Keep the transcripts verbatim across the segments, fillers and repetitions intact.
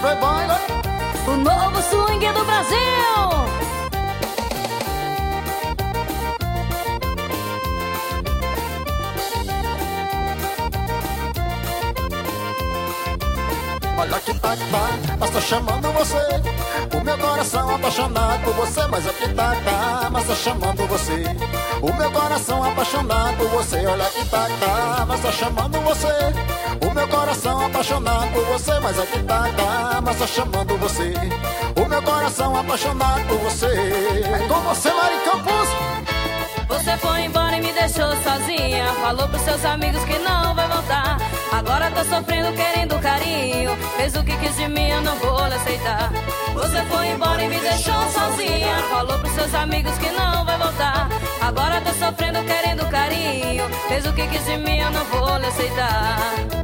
Playboy, o novo swing do Brasil. Olha que tá, tá, mas tá chamando você. O meu coração apaixonado por você. Mas aqui tá, tá, mas tá chamando você. O meu coração apaixonado por você. Olha que tá, tá, mas tá chamando você. O meu coração apaixonado por você. Mas aqui tá, tá, mas tá chamando você. O meu coração apaixonado por você. É com você, Mari Campos. Você foi embora e me deixou sozinha. Falou pros seus amigos que não vai voltar. Agora tô sofrendo, querendo carinho. Fez o que quis de mim, eu não vou lhe aceitar. Você foi embora e me deixou sozinha. Falou pros seus amigos que não vai voltar. Agora tô sofrendo, querendo carinho. Fez o que quis de mim, eu não vou lhe aceitar.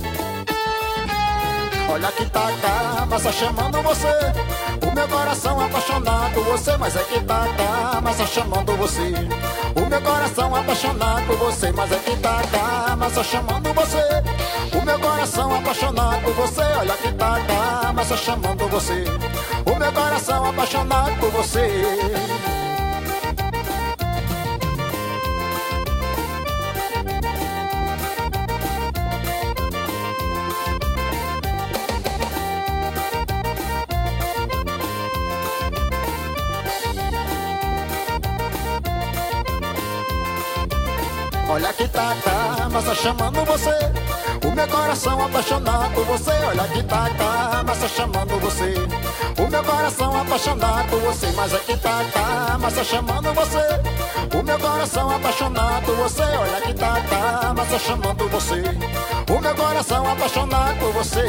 Olha que tá, tá, mas tá chamando você. O meu coração apaixonado por você. Mas é que tá, tá, mas tá chamando você. O meu coração apaixonado por você. Mas é que tá, tá, mas tá chamando você. O meu coração apaixonado por você. Olha que tá, tá, mas tá chamando você. O meu coração apaixonado por você. Olha que tá, tá, mas tá chamando você. O meu coração apaixonado por você. Olha que tá, tá, mas tá chamando você. O meu coração apaixonado por você. Mas é que tá, tá, mas tá chamando você. O meu coração apaixonado por você. Olha que tá, tá, mas tá chamando você. O meu coração apaixonado por você.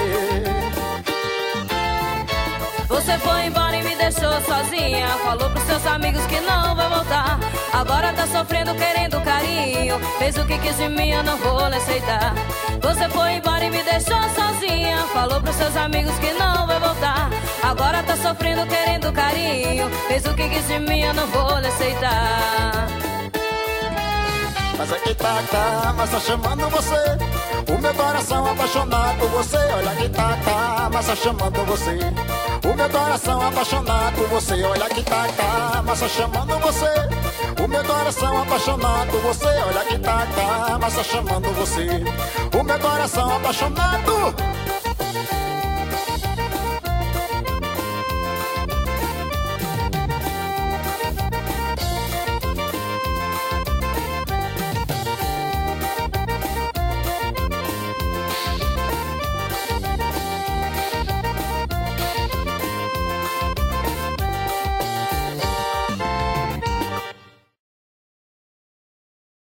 Você foi embora e me deixou sozinha. Falou pros seus amigos que não vai voltar. Agora tá sofrendo, querendo carinho. Fez o que quis de mim, eu não vou lhe aceitar. Você foi embora e me deixou sozinha. Falou pros seus amigos que não vai voltar. Agora tá sofrendo, querendo carinho. Fez o que quis de mim, eu não vou lhe aceitar. Mas aqui tá, tá, mas tá chamando você. O meu coração apaixonado por você. Olha que tá, tá, mas tá chamando você. O meu coração apaixonado por você. Olha que tá, tá, mas tá chamando você. O meu coração apaixonado por você. Olha que tá, tá, mas tá chamando você. O meu coração apaixonado.